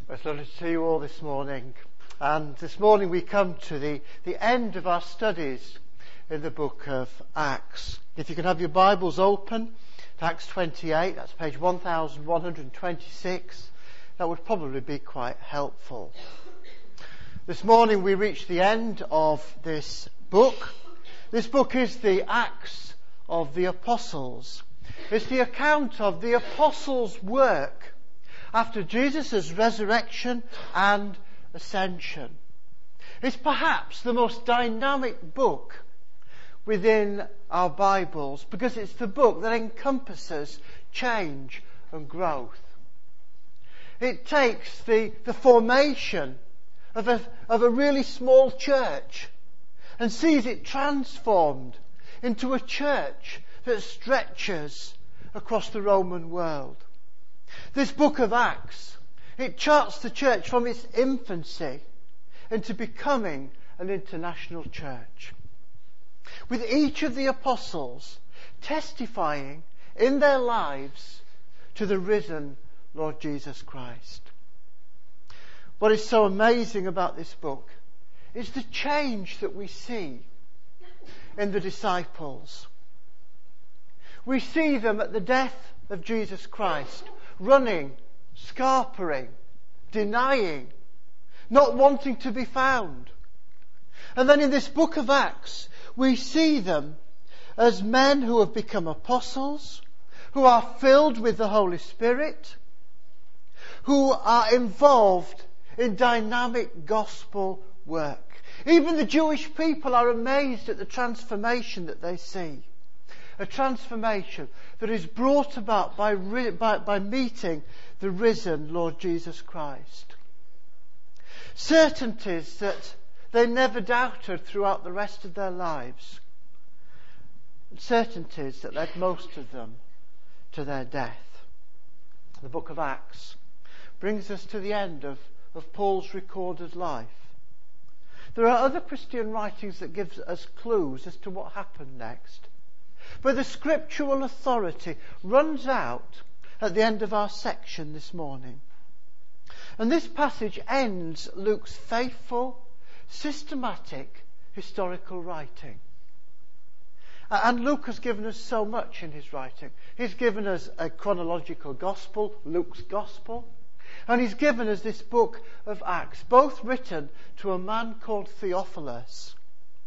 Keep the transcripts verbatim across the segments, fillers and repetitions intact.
It's lovely to see you all this morning. And this morning we come to the, the end of our studies in the book of Acts. If you can have your Bibles open to Acts twenty-eight, that's page one thousand one hundred twenty-six, that would probably be quite helpful. This morning we reach the end of this book. This book is the Acts of the Apostles. It's the account of the Apostles' work after Jesus' resurrection and ascension. It's perhaps the most dynamic book within our Bibles because it's the book that encompasses change and growth. It takes the, the formation of a, of a really small church and sees it transformed into a church that stretches across the Roman world. This book of Acts, it charts the church from its infancy into becoming an international church, with each of the apostles testifying in their lives to the risen Lord Jesus Christ. What is so amazing about this book is the change that we see in the disciples. We see them at the death of Jesus Christ, running, scarpering, denying, not wanting to be found. And then in this book of Acts, we see them as men who have become apostles, who are filled with the Holy Spirit, who are involved in dynamic gospel work. Even the Jewish people are amazed at the transformation that they see. A transformation that is brought about by, by, by meeting the risen Lord Jesus Christ. Certainties that they never doubted throughout the rest of their lives. Certainties that led most of them to their death. The book of Acts brings us to the end of, of Paul's recorded life. There are other Christian writings that give us clues as to what happened next. But the scriptural authority runs out at the end of our section this morning. And this passage ends Luke's faithful, systematic, historical writing. And Luke has given us so much in his writing. He's given us a chronological gospel, Luke's gospel. And he's given us this book of Acts, both written to a man called Theophilus.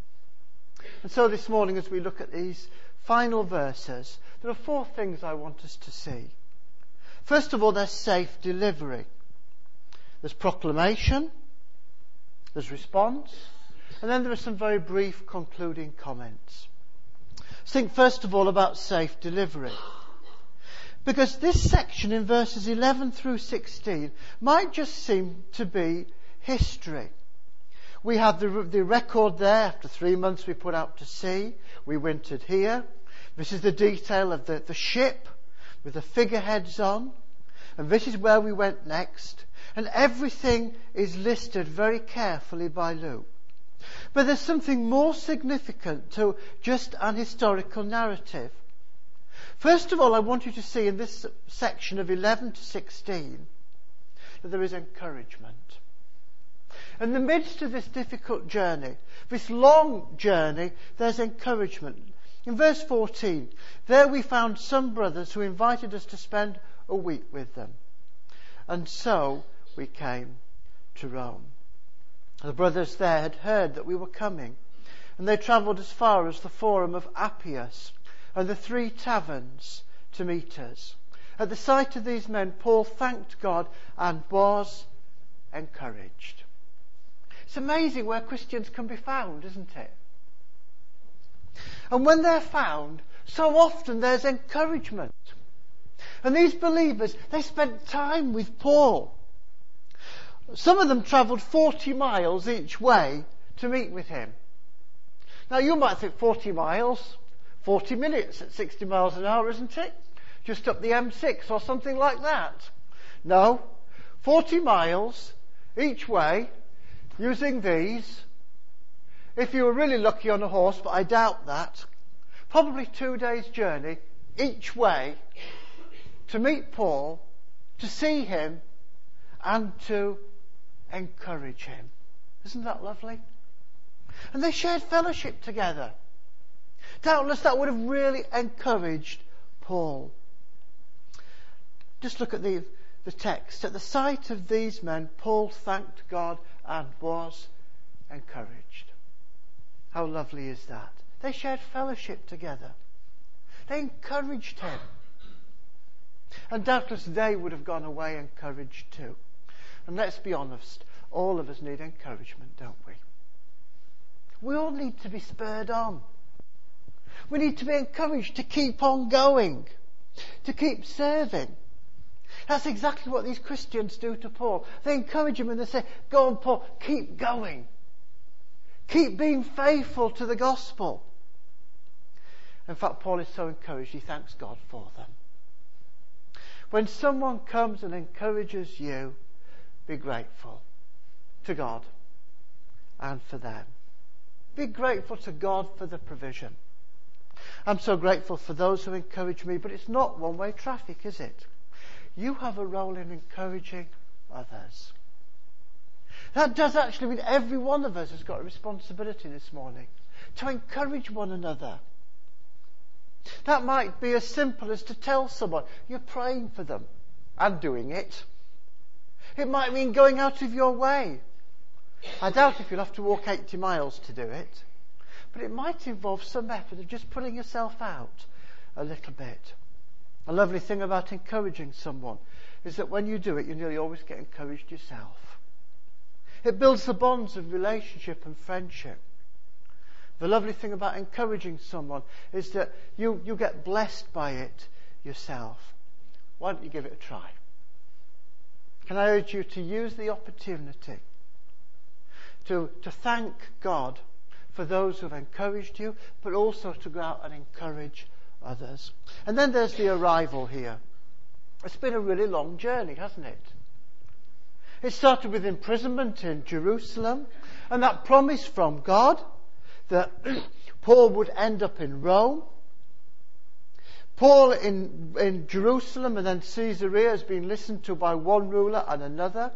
And so this morning, as we look at these final verses, there are four things I want us to see. First of all, there's safe delivery. There's proclamation, there's response, and then there are some very brief concluding comments. Let's think first of all about safe delivery. Because this section in verses eleven through sixteen might just seem to be history. We have the, the record there. After three months we put out to sea. We wintered here. This is the detail of the, the ship with the figureheads on. And this is where we went next. And everything is listed very carefully by Luke. But there's something more significant to just an historical narrative. First of all, I want you to see in this section of eleven to sixteen that there is encouragement. In the midst of this difficult journey, this long journey, there's encouragement. In verse fourteen, there we found some brothers who invited us to spend a week with them. And so we came to Rome. The brothers there had heard that we were coming, and they travelled as far as the Forum of Appius and the Three Taverns to meet us. At the sight of these men, Paul thanked God and was encouraged. It's amazing where Christians can be found, isn't it? And when they're found, so often there's encouragement. And these believers, they spent time with Paul. Some of them travelled forty miles each way to meet with him. Now you might think forty miles, forty minutes at sixty miles an hour, isn't it? Just up the M six or something like that. No, forty miles each way using these. If you were really lucky on a horse, but I doubt that, probably two days' journey each way to meet Paul, to see him, and to encourage him. Isn't that lovely? And they shared fellowship together. Doubtless that would have really encouraged Paul. Just look at the, the text. At the sight of these men, Paul thanked God and was encouraged. How lovely is that? They shared fellowship together. They encouraged him. And doubtless they would have gone away encouraged too. And let's be honest, all of us need encouragement, don't we? We all need to be spurred on. We need to be encouraged to keep on going, to keep serving. That's exactly what these Christians do to Paul. They encourage him and they say, go on, Paul, keep going. Keep being faithful to the gospel. In fact, Paul is so encouraged, he thanks God for them. When someone comes and encourages you, be grateful to God and for them. Be grateful to God for the provision. I'm so grateful for those who encourage me, but it's not one-way traffic, is it? You have a role in encouraging others. That does actually mean every one of us has got a responsibility this morning to encourage one another. That might be as simple as to tell someone you're praying for them and doing it. It might mean going out of your way. I doubt if you'll have to walk eighty miles to do it. But it might involve some effort of just putting yourself out a little bit. A lovely thing about encouraging someone is that when you do it, you nearly always get encouraged yourself. It builds the bonds of relationship and friendship. The lovely thing about encouraging someone is that you, you get blessed by it yourself. Why don't you give it a try? Can I urge you to use the opportunity to, to thank God for those who have encouraged you, but also to go out and encourage others. And then there's the arrival here. It's been a really long journey, hasn't it? It started with imprisonment in Jerusalem, and that promise from God that Paul would end up in Rome. Paul in, in Jerusalem and then Caesarea has been listened to by one ruler and another.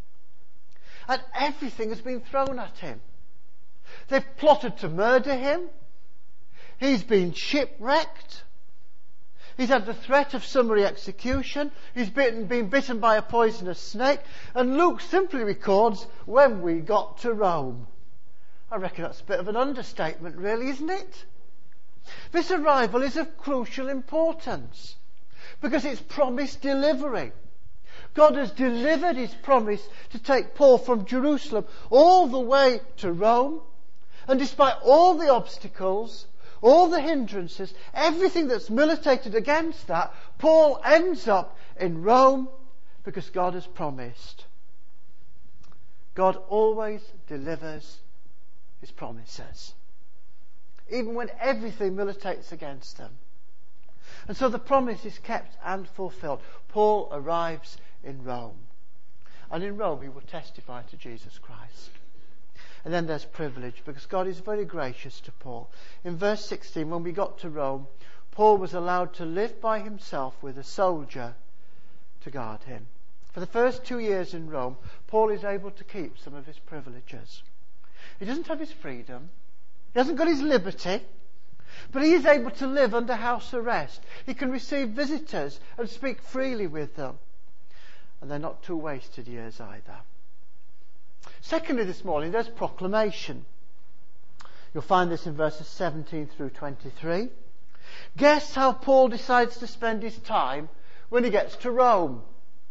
And everything has been thrown at him. They've plotted to murder him. He's been shipwrecked. He's had the threat of summary execution. He's been, been bitten by a poisonous snake. And Luke simply records, when we got to Rome. I reckon that's a bit of an understatement, really, isn't it? This arrival is of crucial importance because it's promised delivery. God has delivered his promise to take Paul from Jerusalem all the way to Rome. And despite all the obstacles, all the hindrances, everything that's militated against that, Paul ends up in Rome because God has promised. God always delivers his promises, even when everything militates against them. And so the promise is kept and fulfilled. Paul arrives in Rome. And in Rome he will testify to Jesus Christ. And then there's privilege, because God is very gracious to Paul. In verse sixteen, when we got to Rome, Paul was allowed to live by himself with a soldier to guard him. For the first two years in Rome, Paul is able to keep some of his privileges. He doesn't have his freedom. He hasn't got his liberty. But he is able to live under house arrest. He can receive visitors and speak freely with them. And they're not two wasted years either. Secondly, this morning, there's proclamation. You'll find this in verses seventeen through twenty-three. Guess how Paul decides to spend his time when he gets to Rome.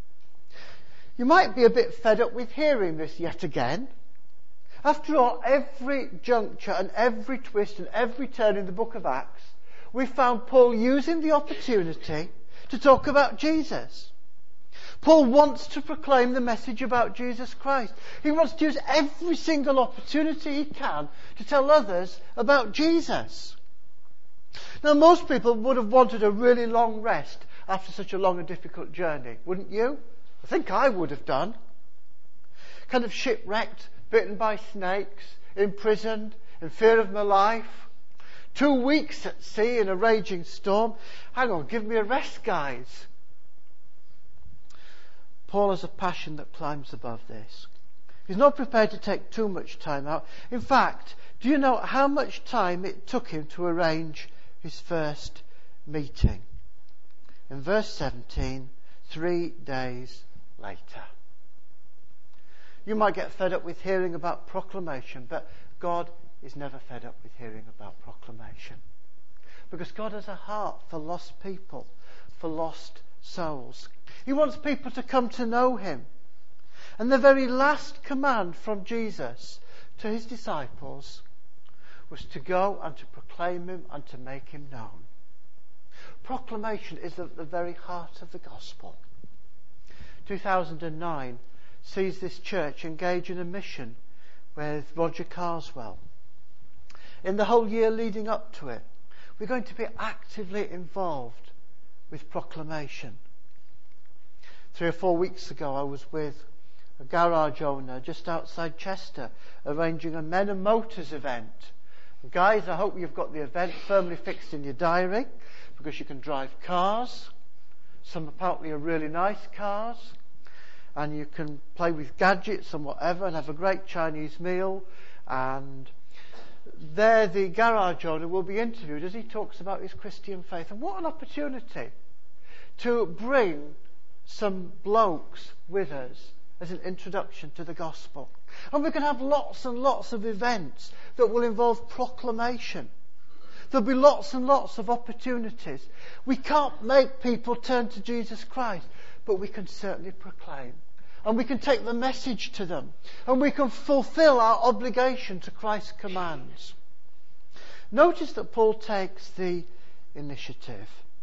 You might be a bit fed up with hearing this yet again. After all, every juncture and every twist and every turn in the book of Acts, we found Paul using the opportunity to talk about Jesus. Paul wants to proclaim the message about Jesus Christ. He wants to use every single opportunity he can to tell others about Jesus. Now, most people would have wanted a really long rest after such a long and difficult journey, wouldn't you? I think I would have done. Kind of shipwrecked, bitten by snakes, imprisoned, in fear of my life. Two weeks at sea in a raging storm. Hang on, give me a rest, guys. Paul has a passion that climbs above this. He's not prepared to take too much time out. In fact, do you know how much time it took him to arrange his first meeting? In verse seventeen, three days later. You might get fed up with hearing about proclamation, but God is never fed up with hearing about proclamation. Because God has a heart for lost people, for lost souls. He wants people to come to know Him. And the very last command from Jesus to His disciples was to go and to proclaim Him and to make Him known. Proclamation is at the very heart of the gospel. two thousand nine sees this church engage in a mission with Roger Carswell. In the whole year leading up to it, we're going to be actively involved with proclamation. Three or four weeks ago, I was with a garage owner just outside Chester arranging a Men and Motors event. Guys, I hope you've got the event firmly fixed in your diary, because you can drive cars. Some apparently are really nice cars. And you can play with gadgets and whatever and have a great Chinese meal. And there the garage owner will be interviewed as he talks about his Christian faith. And what an opportunity to bring some blokes with us as an introduction to the gospel. And we can have lots and lots of events that will involve proclamation. There'll be lots and lots of opportunities. We can't make people turn to Jesus Christ, but we can certainly proclaim. And we can take the message to them. And we can fulfill our obligation to Christ's commands. Notice that Paul takes the initiative.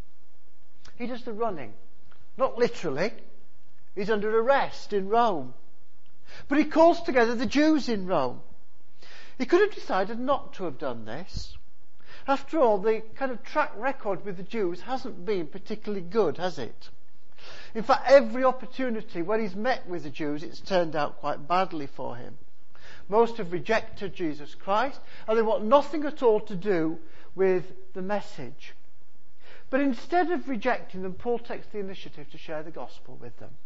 He does the running. Not literally. He's under arrest in Rome. But he calls together the Jews in Rome. He could have decided not to have done this. After all, the kind of track record with the Jews hasn't been particularly good, has it? In fact, every opportunity when he's met with the Jews, it's turned out quite badly for him. Most have rejected Jesus Christ, and they want nothing at all to do with the message. But instead of rejecting them, Paul takes the initiative to share the gospel with them.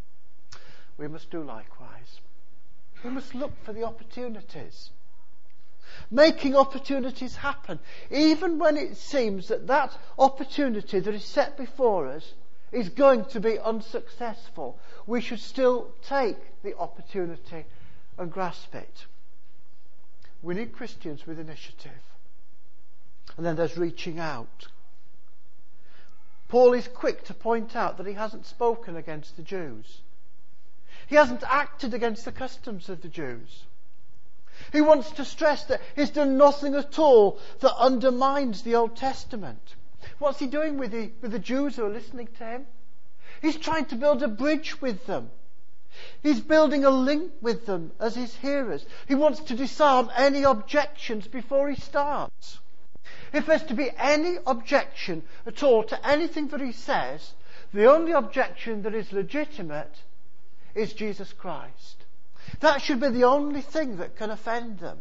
We must do likewise. We must look for the opportunities. Making opportunities happen, even when it seems that that opportunity that is set before us is going to be unsuccessful. We should still take the opportunity and grasp it. We need Christians with initiative. And then there's reaching out. Paul is quick to point out that he hasn't spoken against the Jews. He hasn't acted against the customs of the Jews. He wants to stress that he's done nothing at all that undermines the Old Testament. What's he doing with the, with the Jews who are listening to him? He's trying to build a bridge with them. He's building a link with them as his hearers. He wants to disarm any objections before he starts. If there's to be any objection at all to anything that he says, the only objection that is legitimate is Jesus Christ. That should be the only thing that can offend them.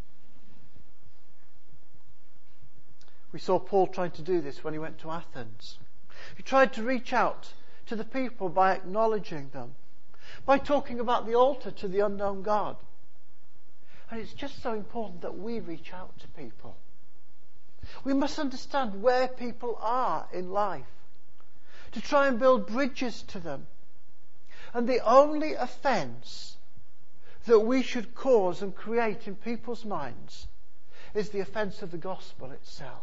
We saw Paul trying to do this when he went to Athens. He tried to reach out to the people by acknowledging them, by talking about the altar to the unknown God. And it's just so important that we reach out to people. We must understand where people are in life, to try and build bridges to them. And the only offence that we should cause and create in people's minds is the offence of the gospel itself.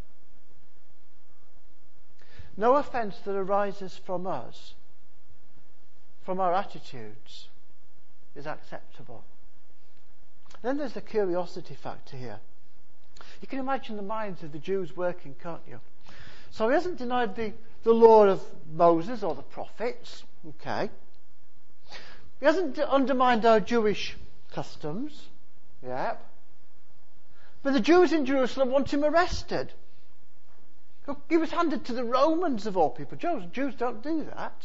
No offence that arises from us, from our attitudes, is acceptable. Then there's the curiosity factor here. You can imagine the minds of the Jews working, can't you? So he hasn't denied the, the law of Moses or the prophets. Okay. He hasn't undermined our Jewish customs. Yep. But the Jews in Jerusalem want him arrested. He was handed to the Romans of all people. Jews, Jews don't do that.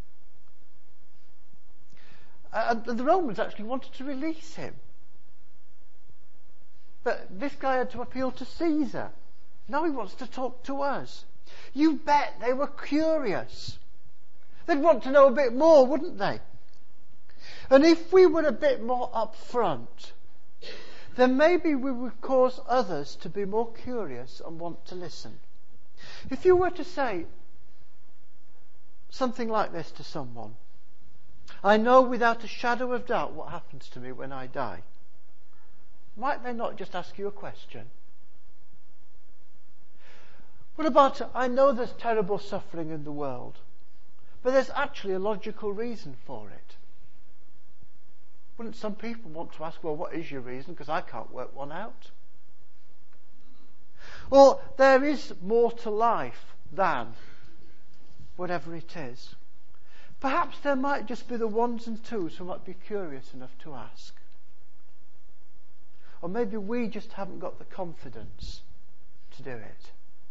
And the Romans actually wanted to release him. But this guy had to appeal to Caesar. Now he wants to talk to us. You bet they were curious. They'd want to know a bit more, wouldn't they? And if we were a bit more upfront, then maybe we would cause others to be more curious and want to listen. If you were to say something like this to someone, I know without a shadow of doubt what happens to me when I die, might they not just ask you a question? What about, I know there's terrible suffering in the world, but there's actually a logical reason for it. Wouldn't some people want to ask, well, what is your reason? Because I can't work one out. Or there is more to life than whatever it is. Perhaps there might just be the ones and twos who might be curious enough to ask. Or maybe we just haven't got the confidence to do it.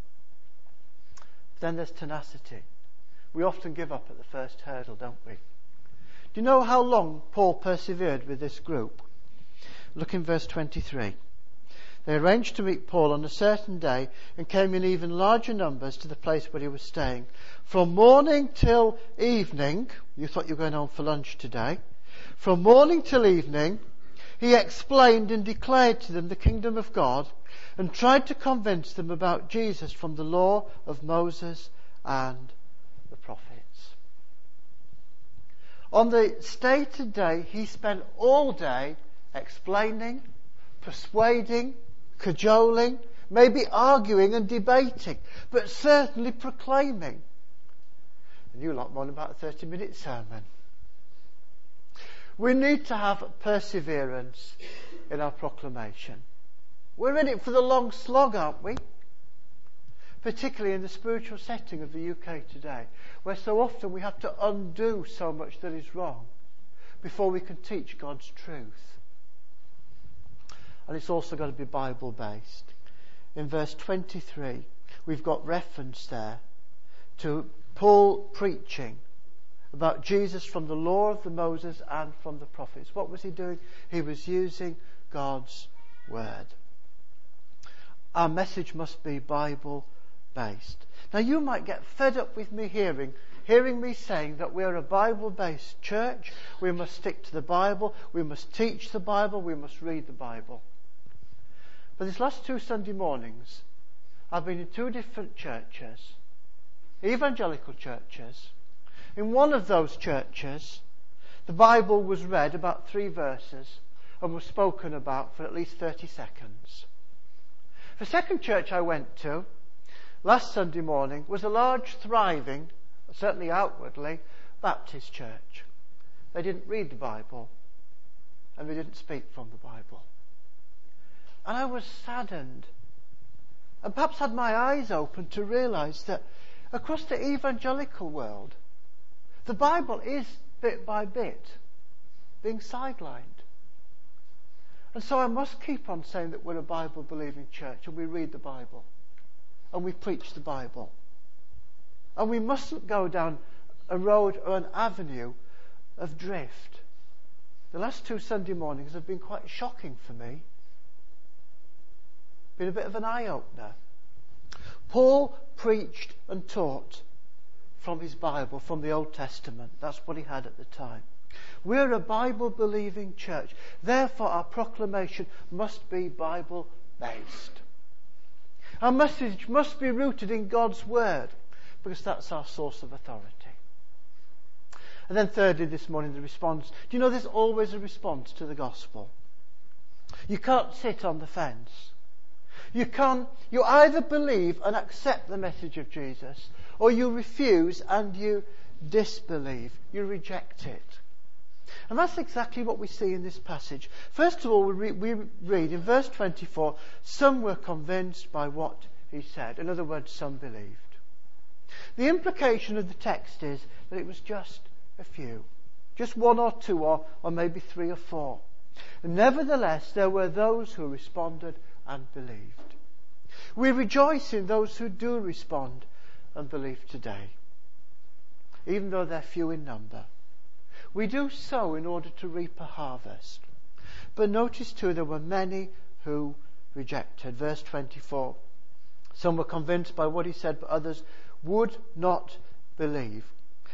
Then there's tenacity. We often give up at the first hurdle, don't we? Do you know how long Paul persevered with this group? Look in verse twenty-three. They arranged to meet Paul on a certain day and came in even larger numbers to the place where he was staying. From morning till evening, you thought you were going home for lunch today, from morning till evening, he explained and declared to them the kingdom of God and tried to convince them about Jesus from the law of Moses and the prophets. On the stated day, he spent all day explaining, persuading, cajoling, maybe arguing and debating, but certainly proclaiming. And you lot moan about a thirty minute sermon. We need to have perseverance in our proclamation. We're in it for the long slog, aren't we? Particularly in the spiritual setting of the U K today, where so often we have to undo so much that is wrong before we can teach God's truth. And it's also got to be Bible based. In verse twenty-three, we've got reference there to Paul preaching about Jesus from the law of the Moses and from the prophets. What was he doing? He was using God's word. Our message must be Bible based. Now you might get fed up with me hearing hearing me saying that we're a Bible based church. We must stick to the Bible, we must teach the Bible, we must read the Bible. But these last two Sunday mornings I've been in two different churches, evangelical churches. In one of those churches the Bible was read about three verses and was spoken about for at least thirty seconds. The second church I went to last Sunday morning was a large, thriving, certainly outwardly, Baptist church. They didn't read the Bible and they didn't speak from the Bible. And I was saddened and perhaps had my eyes open to realise that across the evangelical world the Bible is bit by bit being sidelined. And so I must keep on saying that we're a Bible believing church and we read the Bible and we preach the Bible. And we mustn't go down a road or an avenue of drift. The last two Sunday mornings have been quite shocking for me. Been a bit of an eye-opener. Paul preached and taught from his Bible, from the Old Testament. That's what he had at the time. We're a Bible-believing church. Therefore, our proclamation must be Bible-based. Our message must be rooted in God's Word, because that's our source of authority. And then thirdly, this morning, the response. Do you know there's always a response to the gospel? You can't sit on the fence. You can't, you either believe and accept the message of Jesus, or you refuse and you disbelieve. You reject it. And that's exactly what we see in this passage. First of all, we, re- we read in verse twenty-four, some were convinced by what he said. In other words, some believed. The implication of the text is that it was just a few. Just one or two or, or maybe three or four. And nevertheless, there were those who responded and believed. We rejoice in those who do respond and believe today, even though they're few in number. We do so in order to reap a harvest. But notice too, there were many who rejected. Verse twenty-four. Some were convinced by what he said, but others would not believe.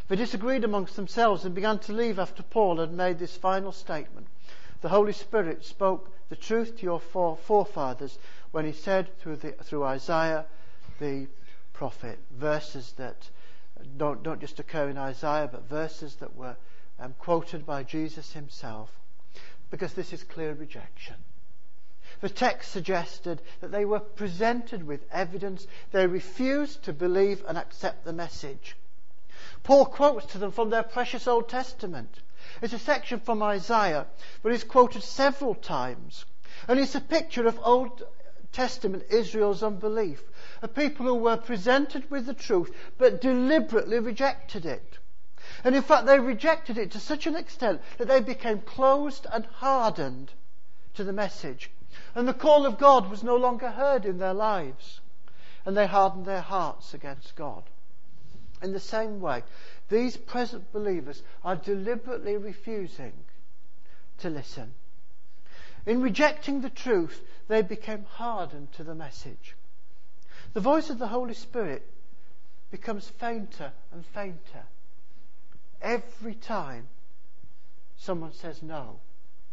They disagreed amongst themselves and began to leave after Paul had made this final statement. The Holy Spirit spoke the truth to your forefathers when he said through, the, through Isaiah the prophet, verses that don't, don't just occur in Isaiah, but verses that were um, quoted by Jesus himself, because this is clear rejection. The text suggested that they were presented with evidence. They refused to believe and accept the message. Paul quotes to them from their precious Old Testament. It's a section from Isaiah, but it's quoted several times. And it's a picture of Old Testament Israel's unbelief. A people who were presented with the truth, but deliberately rejected it. And in fact, they rejected it to such an extent that they became closed and hardened to the message. And the call of God was no longer heard in their lives. And they hardened their hearts against God. In the same way, these present believers are deliberately refusing to listen. In rejecting the truth, they became hardened to the message. The voice of the Holy Spirit becomes fainter and fainter every time someone says no.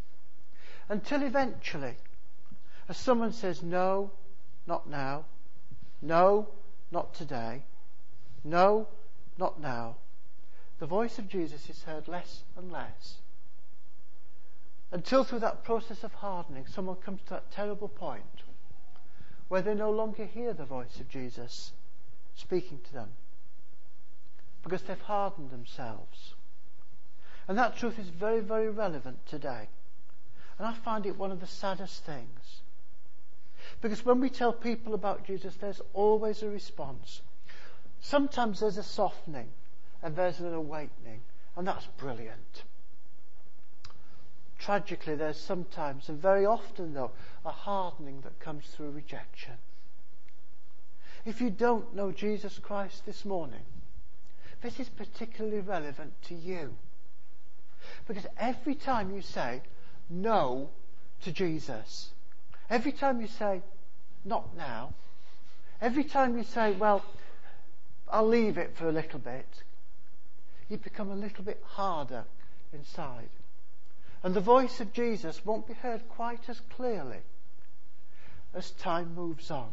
Until eventually, as someone says no, not now, no, not today, no, not now, the voice of Jesus is heard less and less. Until through that process of hardening, someone comes to that terrible point where they no longer hear the voice of Jesus speaking to them because they've hardened themselves. And that truth is very, very relevant today. And I find it one of the saddest things. Because when we tell people about Jesus, there's always a response. Sometimes there's a softening and there's an awakening, and that's brilliant. Tragically, there's sometimes, and very often though, a hardening that comes through rejection. If you don't know Jesus Christ this morning, this is particularly relevant to you. Because every time you say no to Jesus, every time you say not now, every time you say, well, I'll leave it for a little bit, you become a little bit harder inside. And the voice of Jesus won't be heard quite as clearly as time moves on.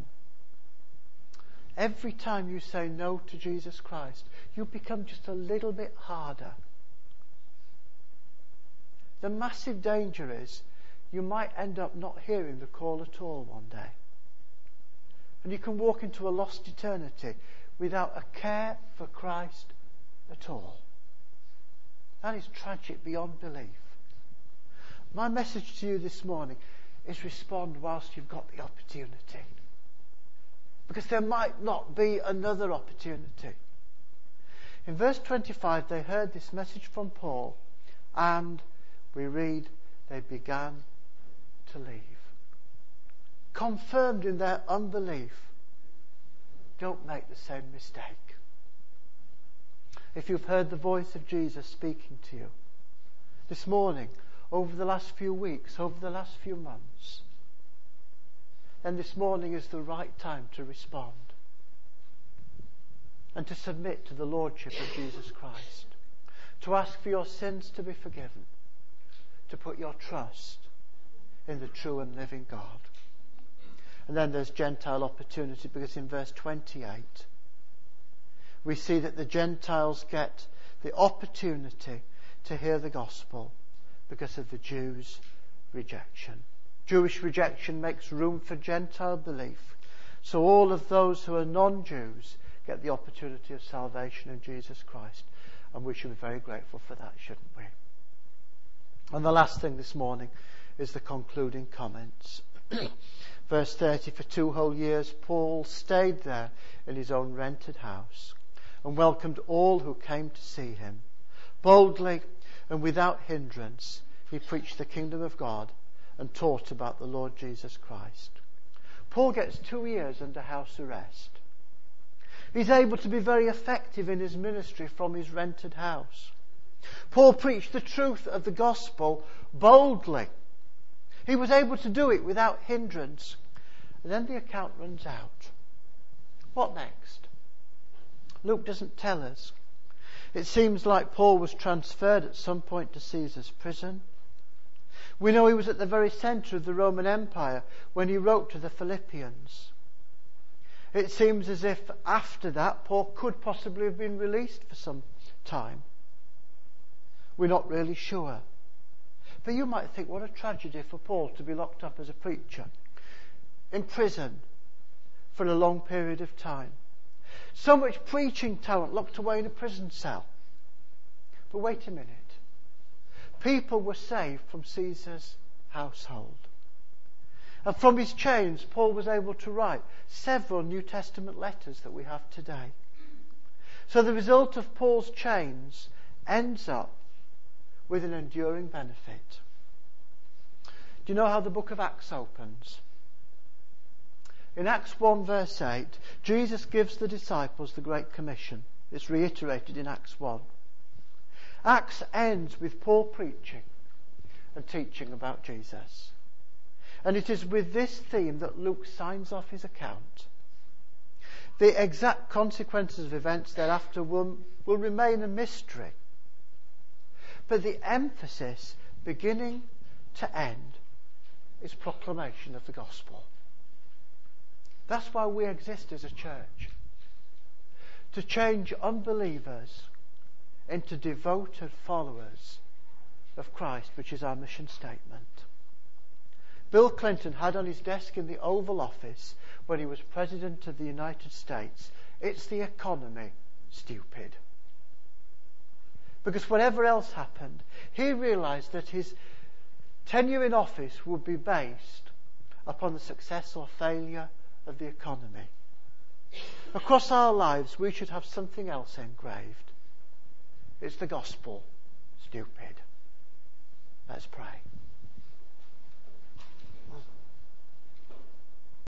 Every time you say no to Jesus Christ, you become just a little bit harder. The massive danger is you might end up not hearing the call at all one day. And you can walk into a lost eternity without a care for Christ at all. That is tragic beyond belief. My message to you this morning is respond whilst you've got the opportunity. Because there might not be another opportunity. In verse twenty-five, they heard this message from Paul, and we read, they began to leave. Confirmed in their unbelief, don't make the same mistake. If you've heard the voice of Jesus speaking to you this morning, over the last few weeks, over the last few months, then this morning is the right time to respond and to submit to the Lordship of Jesus Christ, to ask for your sins to be forgiven, to put your trust in the true and living God. And then there's Gentile opportunity, because in verse twenty-eight we see that the Gentiles get the opportunity to hear the gospel because of the Jews' rejection. Jewish rejection makes room for Gentile belief. So all of those who are non-Jews get the opportunity of salvation in Jesus Christ. And we should be very grateful for that, shouldn't we? And the last thing this morning is the concluding comments. Verse thirty, for two whole years Paul stayed there in his own rented house and welcomed all who came to see him. Boldly and without hindrance he preached the kingdom of God and taught about the Lord Jesus Christ. Paul gets two years under house arrest. He's able to be very effective in his ministry from his rented house. Paul preached the truth of the gospel boldly. He was able to do it without hindrance. And then the account runs out. What next? Luke doesn't tell us. It seems like Paul was transferred at some point to Caesar's prison. We know he was at the very centre of the Roman Empire when he wrote to the Philippians. It seems as if after that Paul could possibly have been released for some time. We're not really sure. But you might think, what a tragedy for Paul to be locked up as a preacher, in prison for a long period of time. So much preaching talent locked away in a prison cell. But wait a minute. People were saved from Caesar's household. And from his chains, Paul was able to write several New Testament letters that we have today. So the result of Paul's chains ends up with an enduring benefit. Do you know how the book of Acts opens? In Acts one verse eight, Jesus gives the disciples the Great Commission. It's reiterated in Acts one. Acts ends with Paul preaching and teaching about Jesus. And it is with this theme that Luke signs off his account. The exact consequences of events thereafter will, will remain a mystery. But the emphasis, beginning to end, is proclamation of the gospel. That's why we exist as a church. To change unbelievers into devoted followers of Christ, which is our mission statement. Bill Clinton had on his desk in the Oval Office when he was President of the United States, "It's the economy, stupid." Because whatever else happened, he realised that his tenure in office would be based upon the success or failure of the economy. Across our lives, we should have something else engraved. It's the gospel, stupid. Let's pray.